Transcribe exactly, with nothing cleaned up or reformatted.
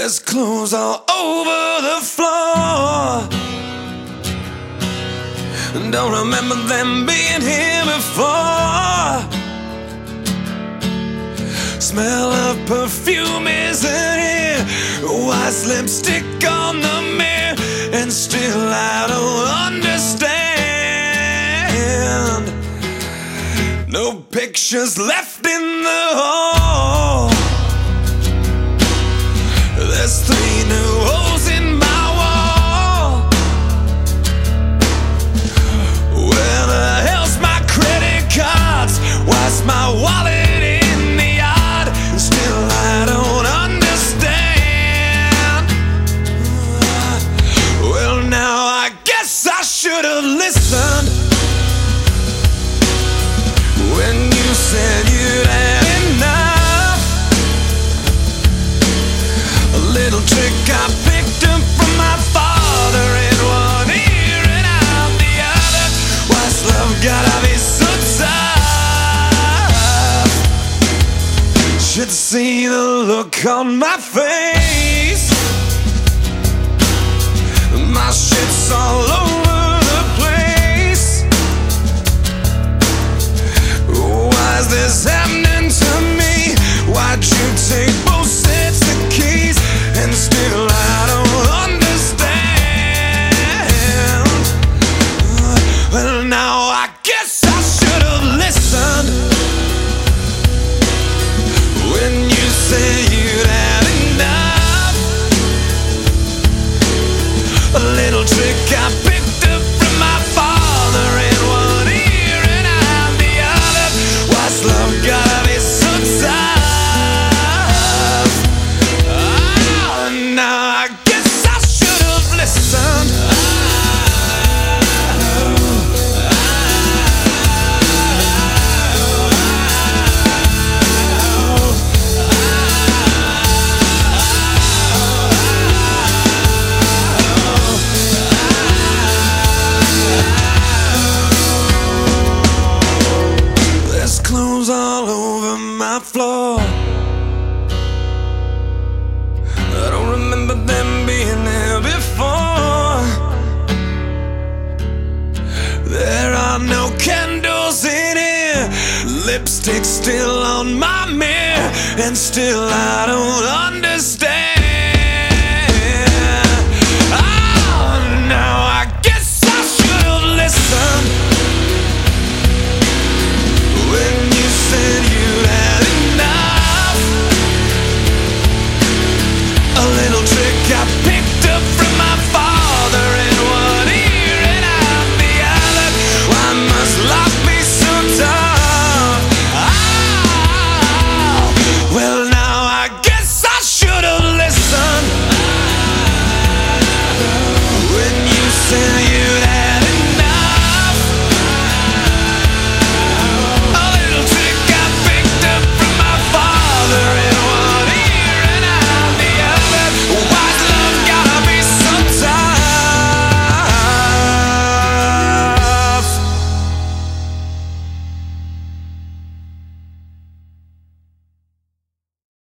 There's clothes all over the floor. Don't remember them being here before. Smell of perfume isn't here. White lipstick on the mirror, and still I don't understand. No pictures left in the hall. There's three new holes in my wall. Where the hell's my credit cards? Why's my wallet in the yard? Still I don't understand. Well, now I guess I should have listened when you said you'd had enough. A little trick I picked up from my father, in one ear and out the other. Why's love gotta be so tough? Should see the look on my face. My shit's all over the place. Why's this happening to me? Why'd you take both sets of keys? And still I don't understand. Well, now I guess I should have listened when you said you'd had enough. A little trick I picked up from my father, in one ear and out the other. Why's love gotta be so tough? Oh, now I guess I should have listened. There's clothes all over my floor. I don't remember them being there before. There are no candles in here. Lipstick still on my mirror, and still I don't understand. Oh, now I guess I should have listened when you said you'd had enough. A little trick I picked